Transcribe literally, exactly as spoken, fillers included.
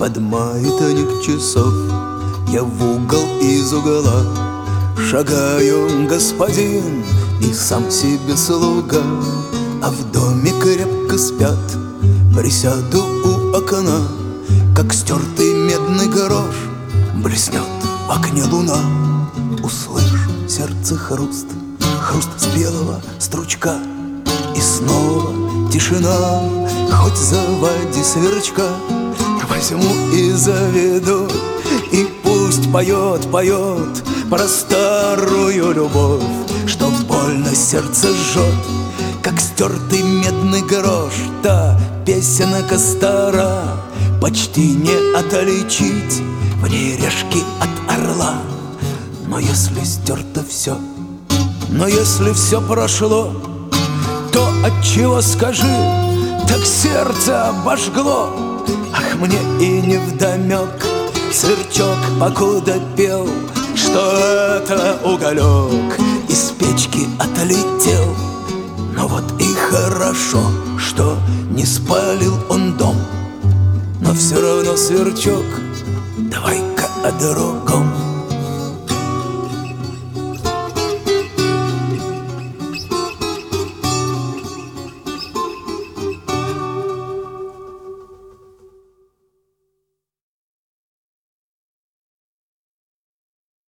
под маятник часов. Я в угол из угла шагаю, господин, и сам себе слуга. А в доме крепко спят, присяду у окна, как стертый медный грош блеснет в окне луна. Услышу сердце хруст, хруст спелого стручка, и снова тишина, хоть заводи сверчка. Возьму и заведу, и пусть поет, поет про старую любовь, что больно сердце жжет, как стертый медный грош. Та песенка стара, почти не отличить в ней решки от орла. Но если стерто все, но если все прошло, то отчего, скажи, так сердце обожгло? Ах, мне и невдомек, сверчок покуда пел, что это уголек из печки отлетел. Но вот и хорошо, что не спалил он дом. Но все равно, сверчок, давай-ка о другом.